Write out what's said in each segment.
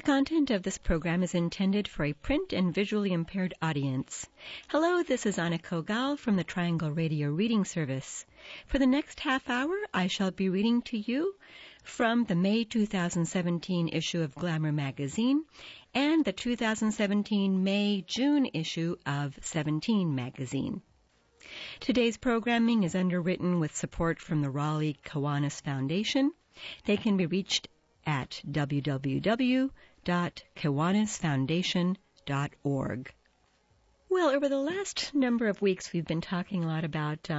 content of this program is intended for a print and visually impaired audience. Hello, this is Anna Kogal from the Triangle Radio Reading Service. For the next half hour, I shall be reading to you from the May 2017 issue of Glamour magazine and the 2017 May-June issue of 17 magazine. Today's programming is underwritten with support from the Raleigh Kiwanis Foundation. They can be reached at www.kiwanisfoundation.org. Well, over the last number of weeks, we've been talking a lot about,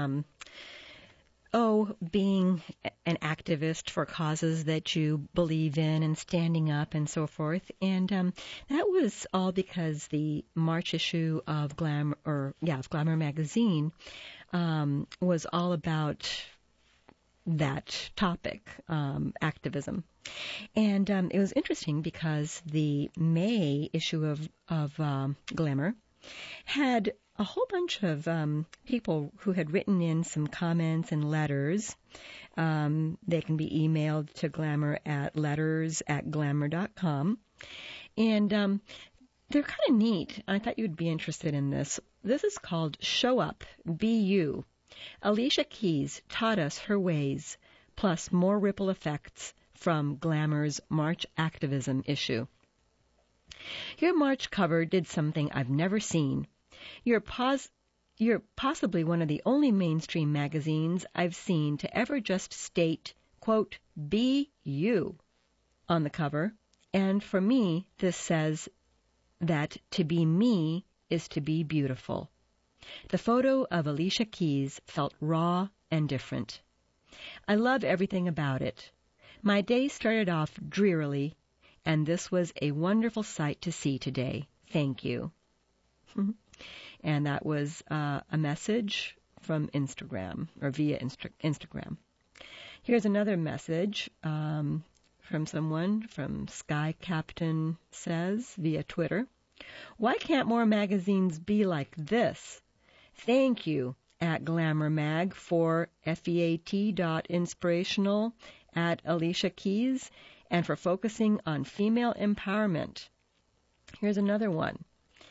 being an activist for causes that you believe in and standing up and so forth. And that was all because the March issue of Glamour magazine was all about that topic, activism. And it was interesting because the May issue of Glamour had a whole bunch of people who had written in some comments and letters. They can be emailed to Glamour at letters@glamour.com. And they're kind of neat. I thought you'd be interested in this. This is called Show Up, Be You. Alicia Keys taught us her ways, plus more ripple effects from Glamour's March activism issue. Your March cover did something I've never seen. You're possibly one of the only mainstream magazines I've seen to ever just state, quote, be you on the cover. And for me, this says that to be me is to be beautiful. The photo of Alicia Keys felt raw and different. I love everything about it. My day started off drearily, and this was a wonderful sight to see today. Thank you. And that was a message from Instagram, or via Instagram. Here's another message from someone, from Sky Captain Says, via Twitter. Why can't more magazines be like this? Thank you at Glamour Mag for feat.inspirational at Alicia Keys and for focusing on female empowerment. Here's another one.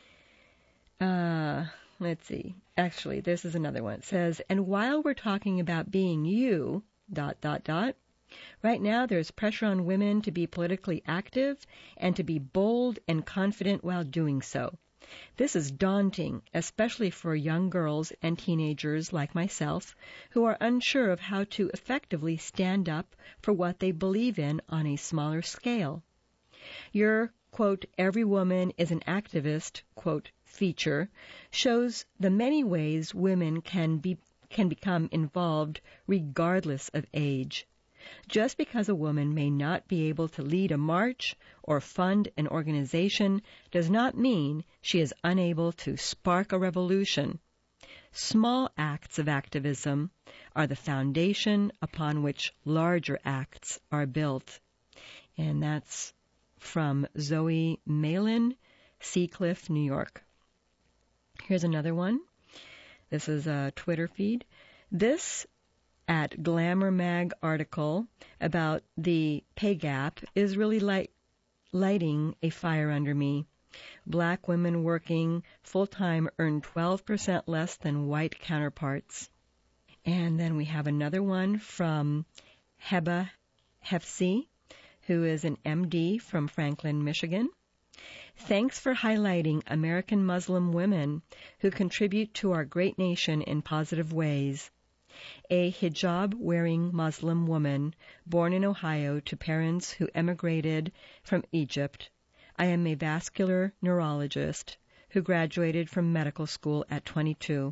Let's see. Actually, this is another one. It says, and while we're talking about being you, ... right now there's pressure on women to be politically active and to be bold and confident while doing so. This is daunting, especially for young girls and teenagers like myself who are unsure of how to effectively stand up for what they believe in on a smaller scale. Your, quote, every woman is an activist, quote, feature shows the many ways women can become involved regardless of age. Just because a woman may not be able to lead a march or fund an organization does not mean she is unable to spark a revolution. Small acts of activism are the foundation upon which larger acts are built. And that's from Zoe Malin, Seacliff, New York. Here's another one. This is a Twitter feed. This at Glamour Mag article about the pay gap is really lighting a fire under me. Black women working full-time earn 12% less than white counterparts. And then we have another one from Heba Hefsi, who is an MD from Franklin, Michigan. Thanks for highlighting American Muslim women who contribute to our great nation in positive ways. A hijab-wearing Muslim woman born in Ohio to parents who emigrated from Egypt. I am a vascular neurologist who graduated from medical school at 22.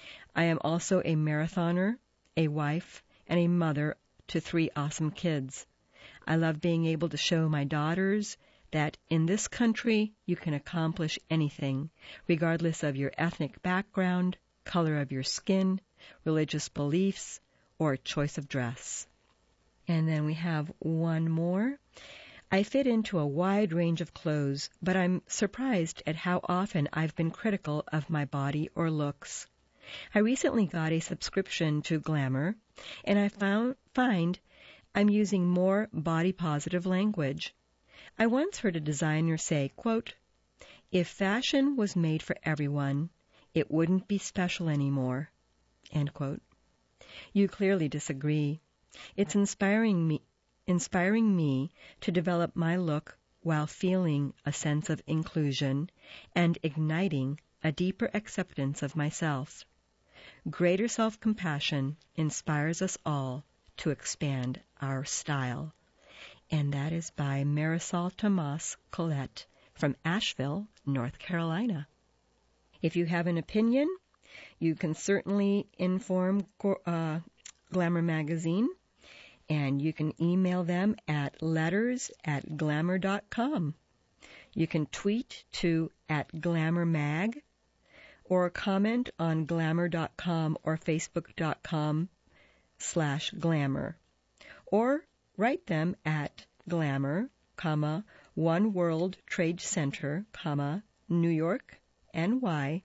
I am also a marathoner, a wife, and a mother to 3 awesome kids. I love being able to show my daughters that in this country you can accomplish anything, regardless of your ethnic background, color of your skin, religious beliefs, or choice of dress. And then we have one more. I fit into a wide range of clothes, but I'm surprised at how often I've been critical of my body or looks. I recently got a subscription to Glamour, and I find I'm using more body-positive language. I once heard a designer say, quote, "If fashion was made for everyone, it wouldn't be special anymore." End quote. You clearly disagree. It's inspiring me to develop my look while feeling a sense of inclusion and igniting a deeper acceptance of myself. Greater self-compassion inspires us all to expand our style. And that is by Marisol Tomas Colette from Asheville, North Carolina. If you have an opinion, you can certainly inform Glamour Magazine, and you can email them at letters@glamour.com. You can tweet to @glamourmag or comment on glamour.com or facebook.com/glamour. Or write them at Glamour, One World Trade Center, New York, NY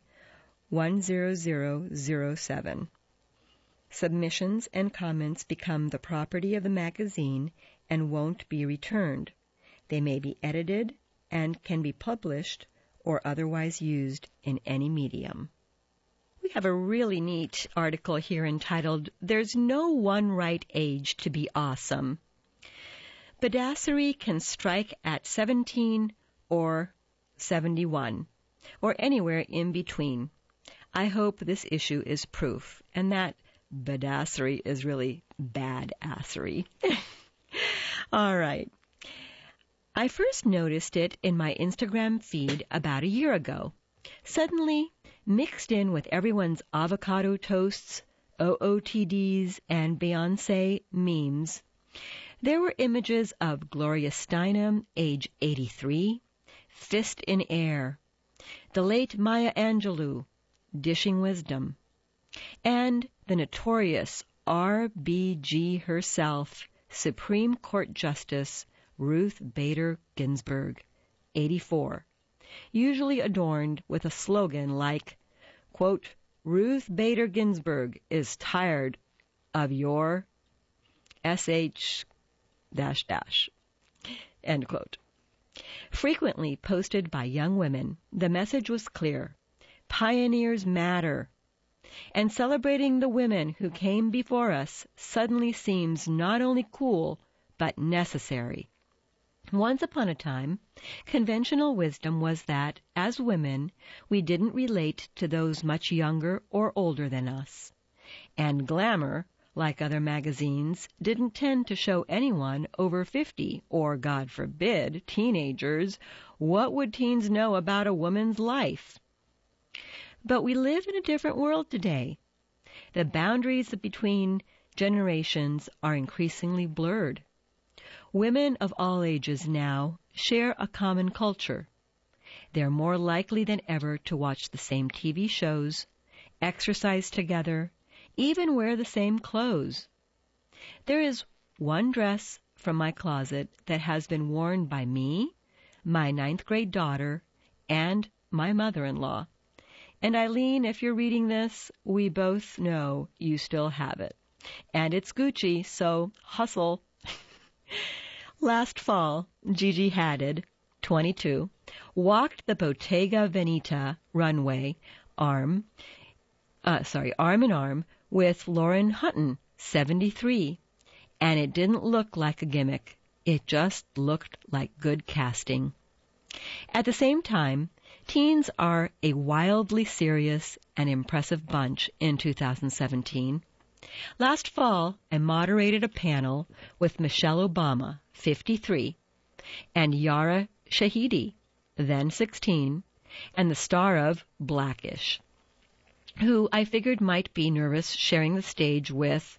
10007. Submissions and comments become the property of the magazine and won't be returned. They may be edited and can be published or otherwise used in any medium. We have a really neat article here entitled, "There's No One Right Age to Be Awesome." Badassery can strike at 17 or 71, or anywhere in between. I hope this issue is proof, and that badassery is really badassery. All right. I first noticed it in my Instagram feed about a year ago. Suddenly, mixed in with everyone's avocado toasts, OOTDs, and Beyoncé memes, there were images of Gloria Steinem, age 83, fist in air, the late Maya Angelou, dishing wisdom, and the notorious RBG herself, Supreme Court Justice Ruth Bader Ginsburg, 84, usually adorned with a slogan like, quote, "Ruth Bader Ginsburg is tired of your SH... end quote. Frequently posted by young women, the message was clear. Pioneers matter. And celebrating the women who came before us suddenly seems not only cool, but necessary. Once upon a time, conventional wisdom was that, as women, we didn't relate to those much younger or older than us. And Glamour, like other magazines, didn't tend to show anyone over 50, or, God forbid, teenagers. What would teens know about a woman's life? But we live in a different world today. The boundaries between generations are increasingly blurred. Women of all ages now share a common culture. They're more likely than ever to watch the same TV shows, exercise together, even wear the same clothes. There is one dress from my closet that has been worn by me, my 9th grade daughter, and my mother-in-law. And Eileen, if you're reading this, we both know you still have it. And it's Gucci, so hustle. Last fall, Gigi Hadid, 22, walked the Bottega Veneta runway arm in arm with Lauren Hutton, 73, and it didn't look like a gimmick. It just looked like good casting. At the same time, teens are a wildly serious and impressive bunch in 2017. Last fall, I moderated a panel with Michelle Obama, 53, and Yara Shahidi, then 16, and the star of Blackish, who I figured might be nervous sharing the stage with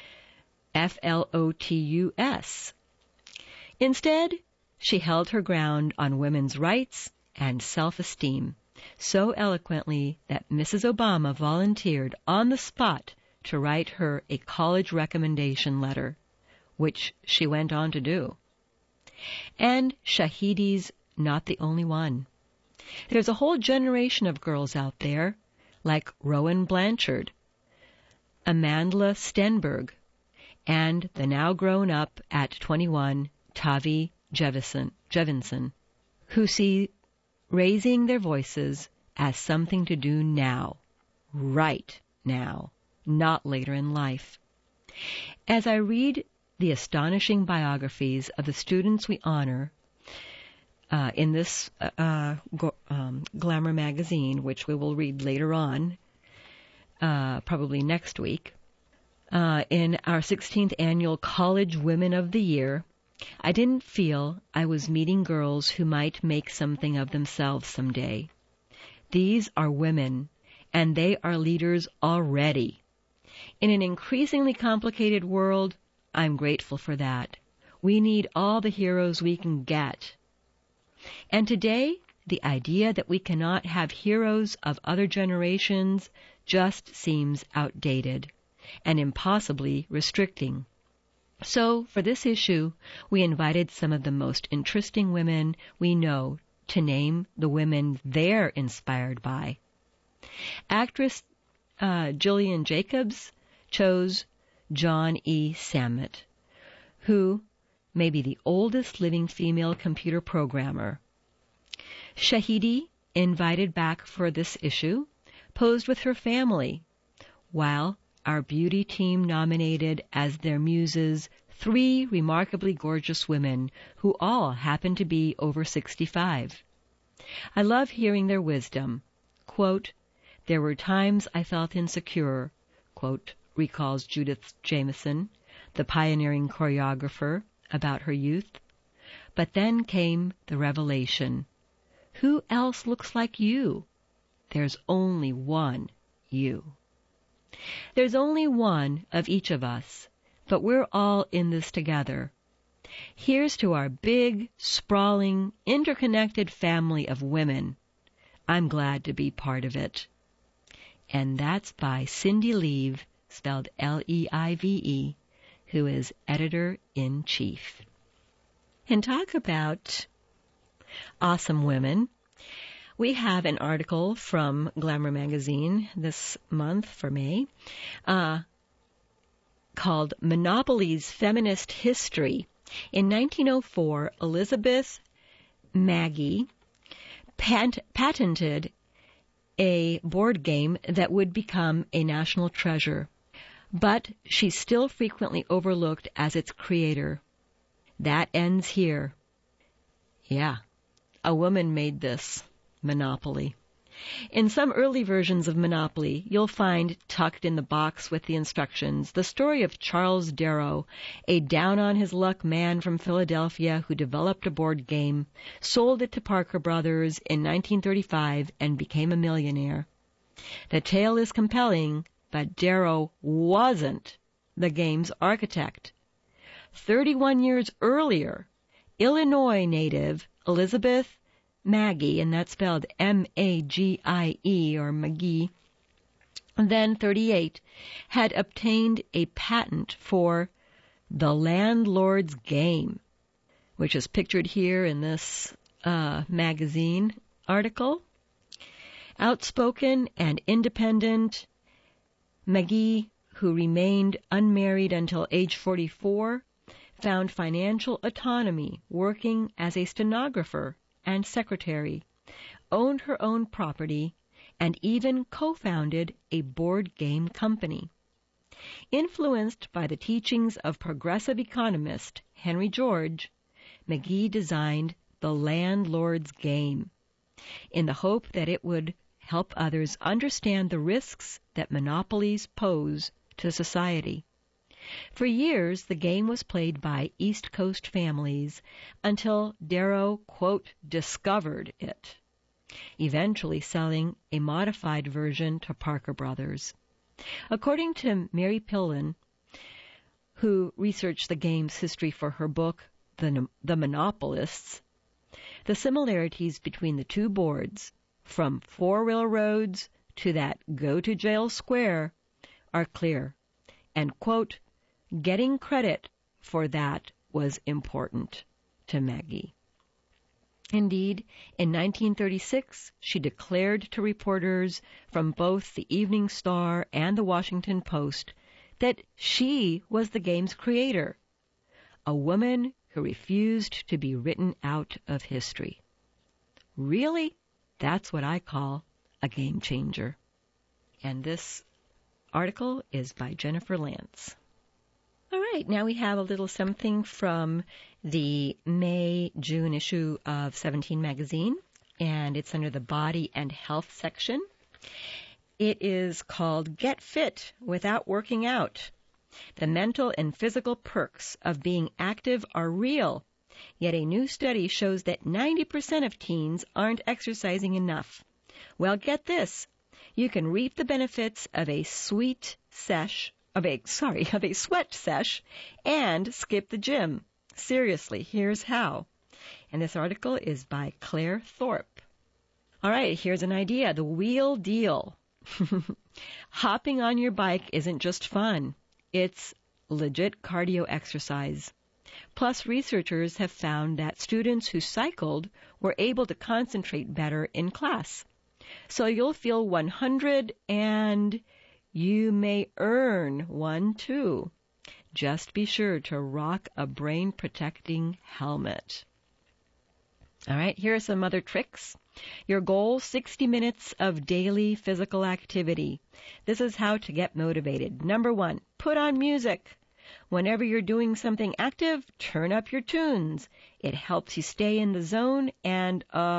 FLOTUS. Instead, she held her ground on women's rights and self-esteem so eloquently that Mrs. Obama volunteered on the spot to write her a college recommendation letter, which she went on to do. And Shahidi's not the only one. There's a whole generation of girls out there, like Rowan Blanchard, Amandla Stenberg, and the now grown up at 21, Tavi Jevinson, who see raising their voices as something to do now, right now, not later in life. As I read the astonishing biographies of the students we honor in this Glamour magazine, which we will read later on, probably next week, in our 16th annual College Women of the Year, I didn't feel I was meeting girls who might make something of themselves someday. These are women, and they are leaders already. In an increasingly complicated world, I'm grateful for that. We need all the heroes we can get. And today, the idea that we cannot have heroes of other generations just seems outdated and impossibly restricting. So, for this issue, we invited some of the most interesting women we know to name the women they're inspired by. Actress Gillian Jacobs chose John E. Sammet, who may be the oldest living female computer programmer. Shahidi, invited back for this issue, posed with her family, while our beauty team nominated as their muses 3 remarkably gorgeous women who all happen to be over 65. I love hearing their wisdom. Quote, "There were times I felt insecure," quote, recalls Judith Jamison, the pioneering choreographer, about her youth. But then came the revelation. Who else looks like you? There's only one you. There's only one of each of us, but we're all in this together. Here's to our big, sprawling, interconnected family of women. I'm glad to be part of it. And that's by Cindy Leive, spelled Leive, who is Editor-in-Chief. And talk about awesome women. We have an article from Glamour magazine this month for May called Monopoly's Feminist History. In 1904, Elizabeth Magie patented a board game that would become a national treasure, but she's still frequently overlooked as its creator. That ends here. Yeah, a woman made this. Monopoly. In some early versions of Monopoly, you'll find tucked in the box with the instructions the story of Charles Darrow, a down-on-his-luck man from Philadelphia who developed a board game, sold it to Parker Brothers in 1935, and became a millionaire. The tale is compelling, but Darrow wasn't the game's architect. 31 years earlier, Illinois native Elizabeth Magie, and that's spelled M-A-G-I-E, or McGee, then 38, had obtained a patent for the landlord's game, which is pictured here in this magazine article. Outspoken and independent, McGee, who remained unmarried until age 44, found financial autonomy working as a stenographer and secretary, owned her own property, and even co-founded a board game company. Influenced by the teachings of progressive economist Henry George, McGee designed the landlord's game in the hope that it would help others understand the risks that monopolies pose to society. For years, the game was played by East Coast families until Darrow, quote, discovered it, eventually selling a modified version to Parker Brothers. According to Mary Pillen, who researched the game's history for her book, The Monopolists, the similarities between the two boards, from 4 railroads to that go-to-jail square, are clear, and, quote, getting credit for that was important to Magie. Indeed, in 1936, she declared to reporters from both the Evening Star and the Washington Post that she was the game's creator, a woman who refused to be written out of history. Really? That's what I call a game changer. And this article is by Jennifer Lance. All right, now we have a little something from the May-June issue of 17 magazine, and it's under the Body and Health section. It is called Get Fit Without Working Out. The mental and physical perks of being active are real, yet a new study shows that 90% of teens aren't exercising enough. Well, get this. You can reap the benefits of a sweat sesh and skip the gym. Seriously, here's how. And this article is by Claire Thorpe. All right, here's an idea, the wheel deal. Hopping on your bike isn't just fun. It's legit cardio exercise. Plus, researchers have found that students who cycled were able to concentrate better in class. So you'll feel 100 and you may earn one too. Just be sure to rock a brain-protecting helmet. All right, here are some other tricks. Your goal, 60 minutes of daily physical activity. This is how to get motivated. Number 1, put on music. Whenever you're doing something active, turn up your tunes. It helps you stay in the zone and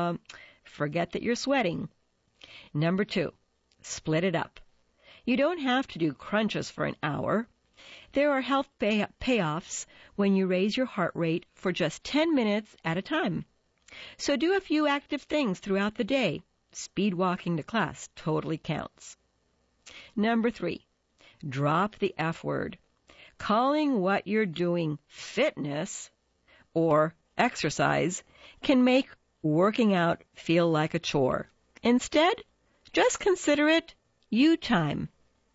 forget that you're sweating. Number 2, split it up. You don't have to do crunches for an hour. There are health payoffs when you raise your heart rate for just 10 minutes at a time. So do a few active things throughout the day. Speed walking to class totally counts. Number 3, drop the F word. Calling what you're doing fitness or exercise can make working out feel like a chore. Instead, just consider it you time.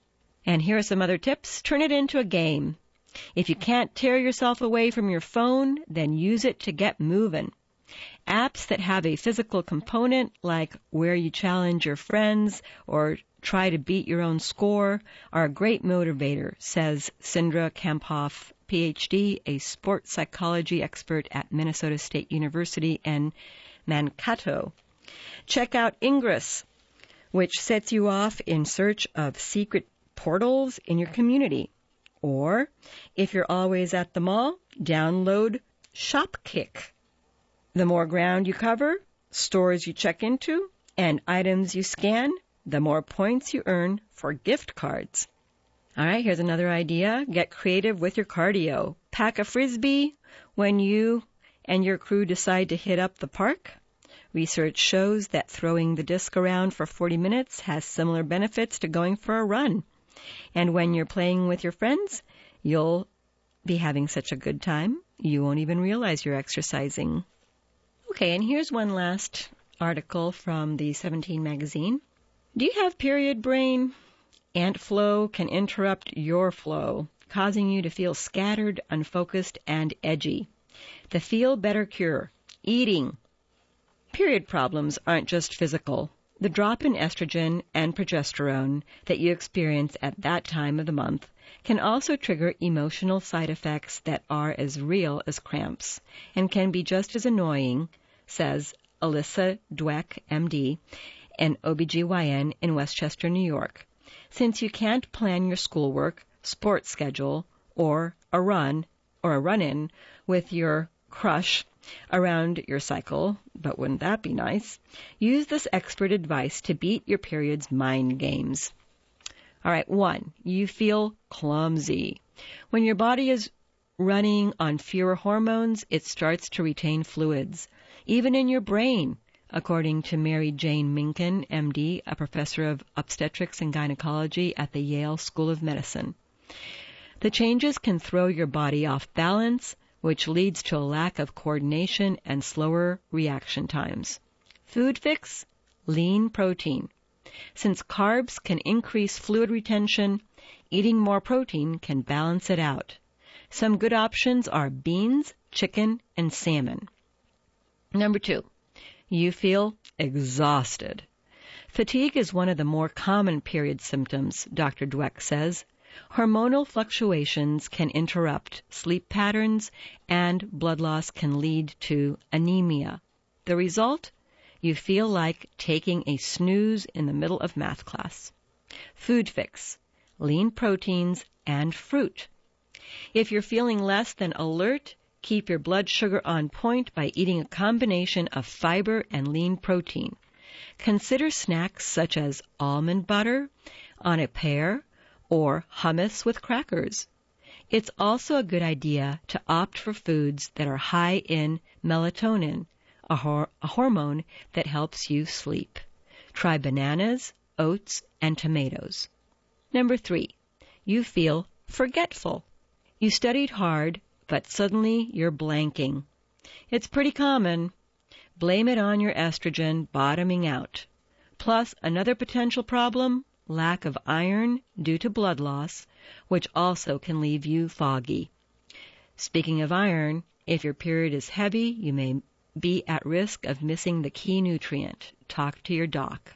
And here are some other tips. Turn it into a game. If you can't tear yourself away from your phone, then use it to get moving. Apps that have a physical component, like where you challenge your friends or try to beat your own score, are a great motivator, says Sindra Kamphoff, Ph.D., a sports psychology expert at Minnesota State University in Mankato. Check out Ingress, which sets you off in search of secret portals in your community. Or, if you're always at the mall, download Shopkick. The more ground you cover, stores you check into, and items you scan, the more points you earn for gift cards. All right, here's another idea. Get creative with your cardio. Pack a Frisbee when you and your crew decide to hit up the park. Research shows that throwing the disc around for 40 minutes has similar benefits to going for a run. And when you're playing with your friends, you'll be having such a good time, you won't even realize you're exercising. Okay, and here's one last article from the 17 magazine. Do you have period brain? Ant flow can interrupt your flow, causing you to feel scattered, unfocused, and edgy. The Feel Better Cure. Eating. Period problems aren't just physical. The drop in estrogen and progesterone that you experience at that time of the month can also trigger emotional side effects that are as real as cramps and can be just as annoying, says Alyssa Dweck, MD, an OBGYN in Westchester, New York. Since you can't plan your schoolwork, sports schedule, or a run-in with your crush around your cycle, but wouldn't that be nice? Use this expert advice to beat your period's mind games. All right, 1, you feel clumsy. When your body is running on fewer hormones, it starts to retain fluids, even in your brain, according to Mary Jane Minkin, MD, a professor of obstetrics and gynecology at the Yale School of Medicine. The changes can throw your body off balance, which leads to a lack of coordination and slower reaction times. Food fix, lean protein. Since carbs can increase fluid retention, eating more protein can balance it out. Some good options are beans, chicken, and salmon. Number 2, you feel exhausted. Fatigue is one of the more common period symptoms, Dr. Dweck says. Hormonal fluctuations can interrupt sleep patterns, and blood loss can lead to anemia. The result? You feel like taking a snooze in the middle of math class. Food fix: lean proteins and fruit. If you're feeling less than alert, keep your blood sugar on point by eating a combination of fiber and lean protein. Consider snacks such as almond butter on a pear or hummus with crackers. It's also a good idea to opt for foods that are high in melatonin, a hormone that helps you sleep. Try bananas, oats, and tomatoes. Number 3, you feel forgetful. You studied hard, but suddenly you're blanking. It's pretty common. Blame it on your estrogen bottoming out. Plus, another potential problem, lack of iron due to blood loss, which also can leave you foggy. Speaking of iron, if your period is heavy, you may be at risk of missing the key nutrient. Talk to your doc.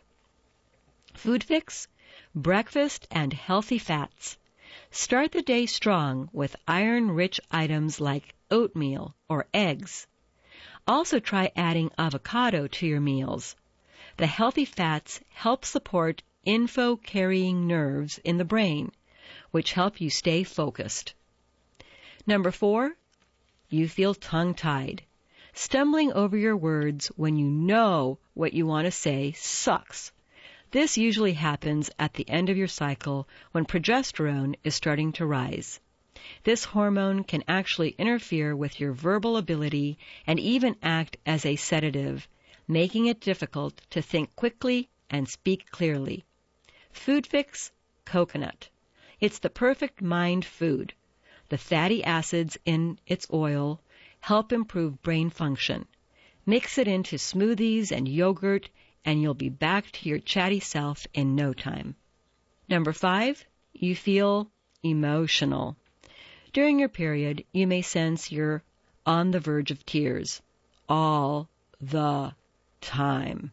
Food fix: breakfast and healthy fats. Start the day strong with iron-rich items like oatmeal or eggs. Also try adding avocado to your meals. The healthy fats help support info-carrying nerves in the brain, which help you stay focused. Number 4, you feel tongue-tied. Stumbling over your words when you know what you want to say sucks. This usually happens at the end of your cycle when progesterone is starting to rise. This hormone can actually interfere with your verbal ability and even act as a sedative, making it difficult to think quickly and speak clearly. Food fix: coconut. It's the perfect mind food. The fatty acids in its oil help improve brain function. Mix it into smoothies and yogurt, and you'll be back to your chatty self in no time. Number 5, you feel emotional. During your period, you may sense you're on the verge of tears all the time.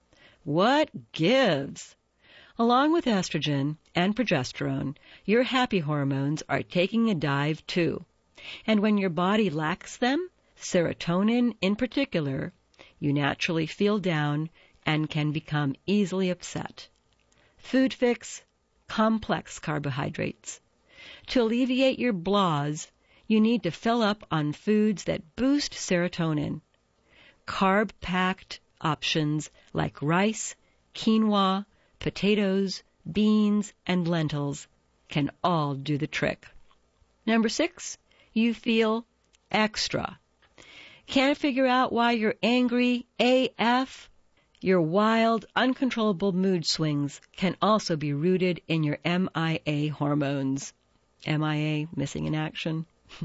What gives? Along with estrogen and progesterone, your happy hormones are taking a dive too. And when your body lacks them, serotonin in particular, you naturally feel down and can become easily upset. Food fix: complex carbohydrates. To alleviate your blahs, you need to fill up on foods that boost serotonin. Carb-packed options like rice, quinoa, potatoes, beans, and lentils can all do the trick. Number 6, you feel extra. Can't figure out why you're angry AF? Your wild, uncontrollable mood swings can also be rooted in your MIA hormones. MIA, missing in action.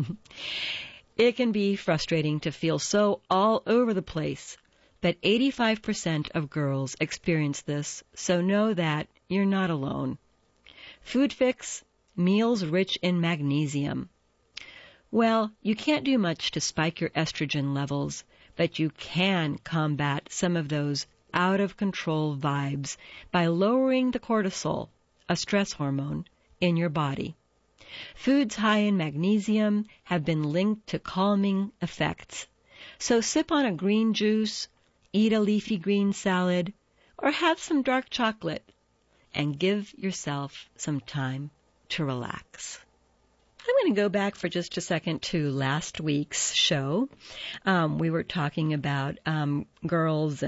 It can be frustrating to feel so all over the place, but 85% of girls experience this, so know that you're not alone. Food fix: meals rich in magnesium. Well, you can't do much to spike your estrogen levels, but you can combat some of those out-of-control vibes by lowering the cortisol, a stress hormone, in your body. Foods high in magnesium have been linked to calming effects. So sip on a green juice, eat a leafy green salad, or have some dark chocolate, and give yourself some time to relax. I'm going to go back for just a second to last week's show. We were talking about girls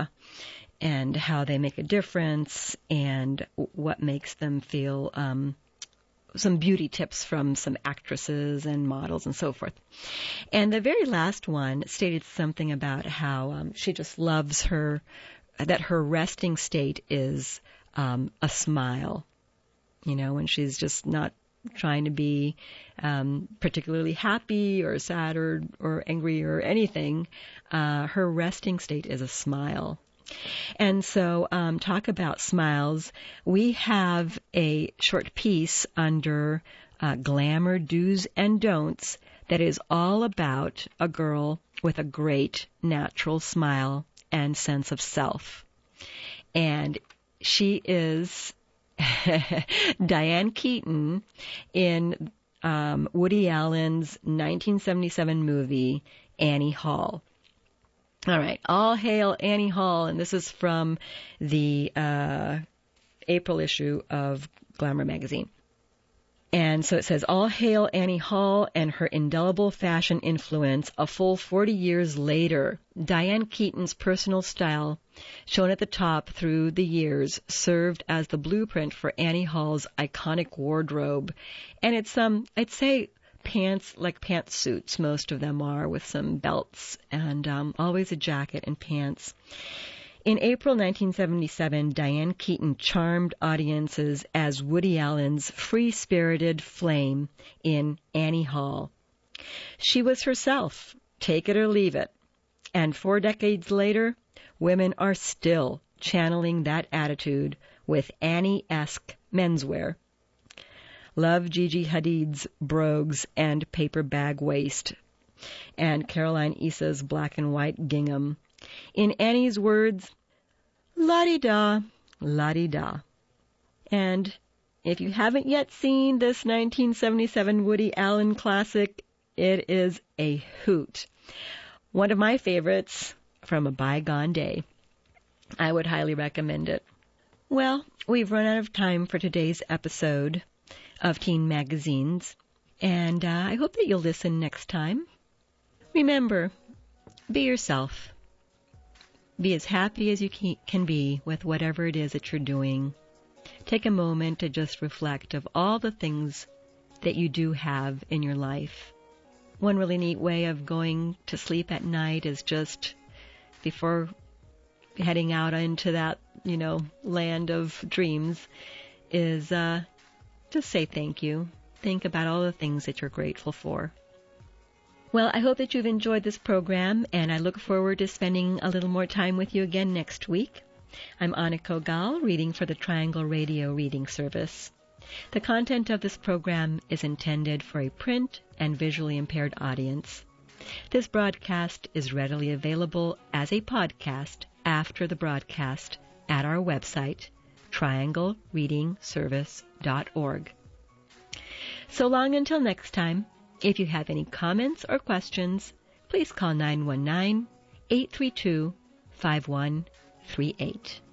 and how they make a difference and what makes them feel some beauty tips from some actresses and models and so forth. And the very last one stated something about how she just loves that her resting state is a smile. You know, when she's just not trying to be particularly happy or sad or angry or anything, her resting state is a smile. And so talk about smiles. We have a short piece under Glamour Do's and Don'ts that is all about a girl with a great natural smile and sense of self. And she is Diane Keaton in Woody Allen's 1977 movie, Annie Hall. All right, all hail Annie Hall, and this is from the April issue of Glamour magazine. And so it says, all hail Annie Hall and her indelible fashion influence. A full 40 years later, Diane Keaton's personal style, shown at the top through the years, served as the blueprint for Annie Hall's iconic wardrobe. And it's, I'd say, pants, like pantsuits, most of them are, with some belts and always a jacket and pants. In April 1977, Diane Keaton charmed audiences as Woody Allen's free-spirited flame in Annie Hall. She was herself, take it or leave it. And 4 decades later, women are still channeling that attitude with Annie-esque menswear. Love Gigi Hadid's brogues and paper bag waist, and Caroline Issa's black and white gingham. In Annie's words, la-di-da, la-di-da. And if you haven't yet seen this 1977 Woody Allen classic, it is a hoot. One of my favorites from a bygone day. I would highly recommend it. Well, we've run out of time for today's episode of Teen Magazines, and I hope that you'll listen next time. Remember, be yourself. Be as happy as you can be with whatever it is that you're doing. Take a moment to just reflect of all the things that you do have in your life. One really neat way of going to sleep at night is just before heading out into that, land of dreams, is just say thank you. Think about all the things that you're grateful for. Well, I hope that you've enjoyed this program, and I look forward to spending a little more time with you again next week. I'm Annika Gal, reading for the Triangle Radio Reading Service. The content of this program is intended for a print and visually impaired audience. This broadcast is readily available as a podcast after the broadcast at our website, trianglereadingservice.org. So long until next time. If you have any comments or questions, please call 919-832-5138.